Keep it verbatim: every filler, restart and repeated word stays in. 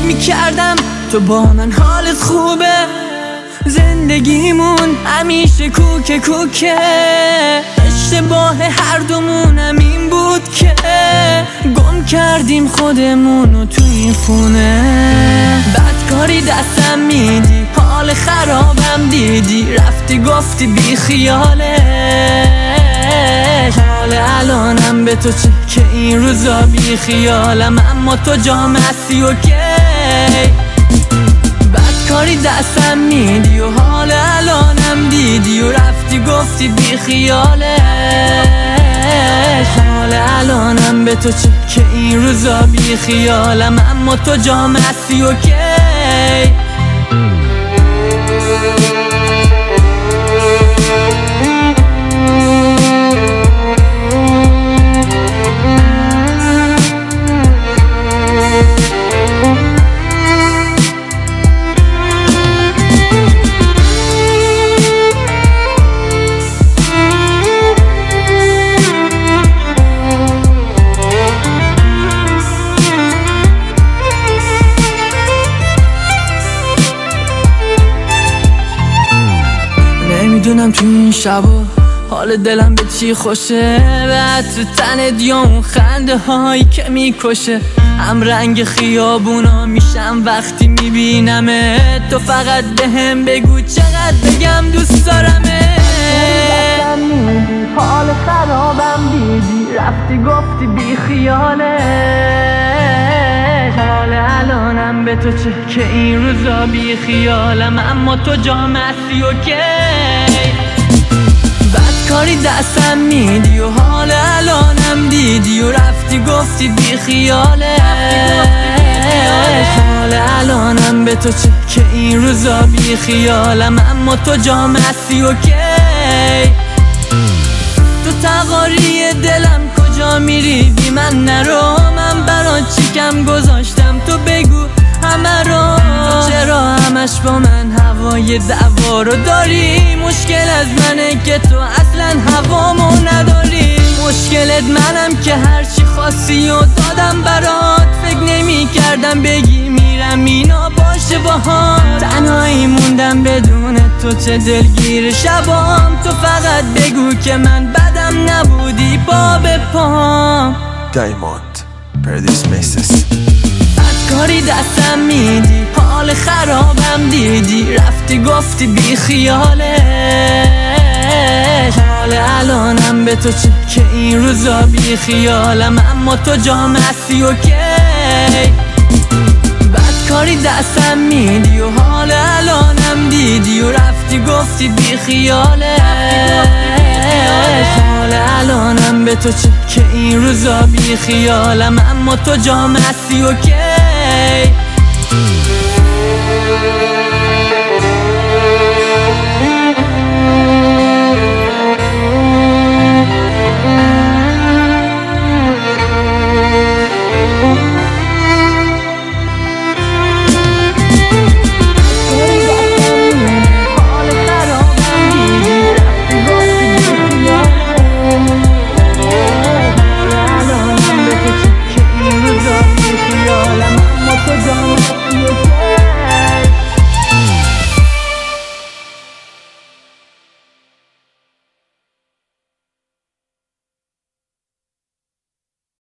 میکردم تو با من حالت خوبه، زندگیمون همیشه کوکه کوکه، اشتباه هر دومونم این بود که گم کردیم خودمونو تو این خونه. بدکاری دستم میدی، حال خرابم دیدی، رفتی گفتی بی خیاله. حال الانم به تو چه که این روزا بی خیالم، اما تو جام هستی اوکی. بدکاری دستم میدی و حال الانم دیدی و رفتی گفتی بی خیاله. حال الانم به تو چه که این روزا بی خیالم، اما تو جام هستی اوکی. نمیدونم تو این شبا حال دلم به چی خوشه، به عطر تنت یا اون خنده هایی که میکشه. هم رنگ خیابونا میشم وقتی میبینمه، تو فقط به هم بگو چقدر بگم دوست دارمه. حال خرابم دیدی، رفتی گفتی بی خیاله. حال الانم به تو چه که این روزا بی خیالم، اما تو جام هستی اوکی. بدکاری دستم میدی و حال الانم دیدی و رفتی گفتی بی خیاله. حال الانم به تو چه که این روزا بی خیالم، اما تو جام هستی اوکی. تو تقاری دلم کجا میری بی من نرو، من برات چیکم گذاشتم تو بگو همه رو. تو چرا همش با من هوای دعوا رو داری؟ مشکل از منه که تو اصلا هوامو نداری. مشکلت منم که هرچی خواستی و دادم برات، فکر نمی کردم بگی میرم اینا باشه باهات. تنهایی موندم بدون تو چه دلگیر شبام، تو فقط بگو که من بدم نبودی پا به پام. دایموند پردیس میسس. بدکاری دستم میدی، حال خرابم دیدی، رفتی گفتی بی خیاله. حال الانم به تو چه که این روزا بی خیالم، اما تو جام هستی اوکی. بدکاری دستم میدی و حال الانم دیدی و رفتی گفتی بی خیاله. حال الانم به تو چه که این روزا بی خیالم، اما تو جام هستی اوکی.